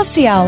Social.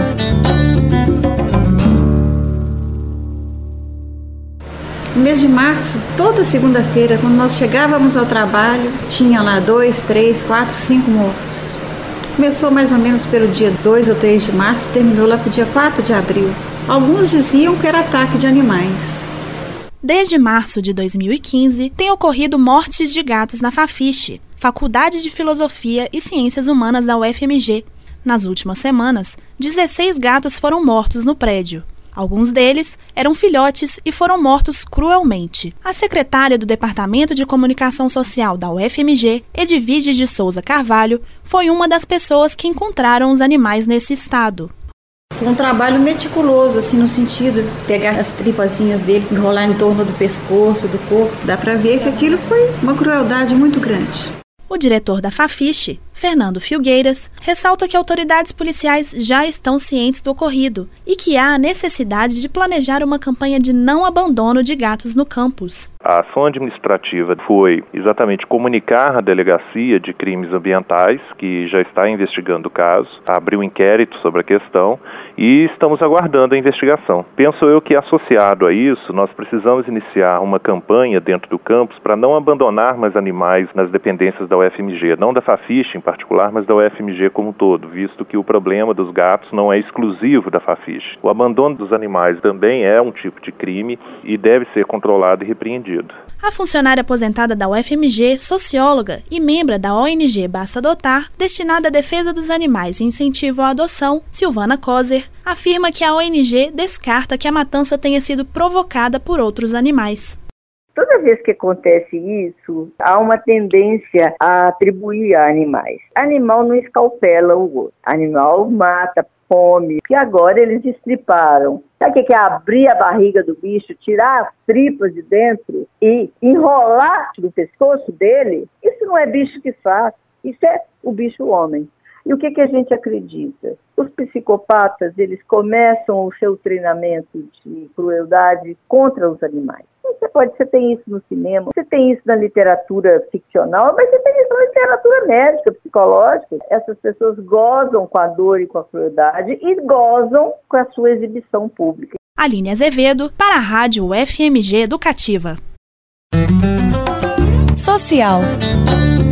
No mês de março, toda segunda-feira, quando nós chegávamos ao trabalho, tinha lá 2, 3, 4, 5 mortos. Começou mais ou menos pelo dia 2 ou 3 de março, terminou lá para o dia 4 de abril. Alguns diziam que era ataque de animais. Desde março de 2015, tem ocorrido mortes de gatos na Fafiche, Faculdade de Filosofia e Ciências Humanas da UFMG. Nas últimas semanas, 16 gatos foram mortos no prédio. Alguns deles eram filhotes e foram mortos cruelmente. A secretária do Departamento de Comunicação Social da UFMG, Edvige de Souza Carvalho, foi uma das pessoas que encontraram os animais nesse estado. Foi um trabalho meticuloso, assim, no sentido de pegar as tripazinhas dele, enrolar em torno do pescoço, do corpo. Dá para ver que aquilo foi uma crueldade muito grande. O diretor da Fafiche, Fernando Filgueiras, ressalta que autoridades policiais já estão cientes do ocorrido e que há a necessidade de planejar uma campanha de não abandono de gatos no campus. A ação administrativa foi exatamente comunicar à Delegacia de Crimes Ambientais, que já está investigando o caso, abriu um inquérito sobre a questão e estamos aguardando a investigação. Penso eu que, associado a isso, nós precisamos iniciar uma campanha dentro do campus para não abandonar mais animais nas dependências da UFMG, não da Fafiche em particular, mas da UFMG como um todo, visto que o problema dos gatos não é exclusivo da Fafiche. O abandono dos animais também é um tipo de crime e deve ser controlado e repreendido. A funcionária aposentada da UFMG, socióloga e membro da ONG Basta Adotar, destinada à defesa dos animais e incentivo à adoção, Silvana Kozer, afirma que a ONG descarta que a matança tenha sido provocada por outros animais. Toda vez que acontece isso, há uma tendência a atribuir a animais. Animal não escalpela o outro. Animal mata, come. E agora eles destriparam. Sabe o que é abrir a barriga do bicho, tirar as tripas de dentro e enrolar no pescoço dele? Isso não é bicho que faz. Isso é o bicho homem. E o que a gente acredita? Os psicopatas, eles começam o seu treinamento de crueldade contra os animais. Você tem isso no cinema, você tem isso na literatura ficcional, mas você tem isso na literatura médica, psicológica. Essas pessoas gozam com a dor e com a crueldade e gozam com a sua exibição pública. Aline Azevedo, para a Rádio UFMG Educativa. Social.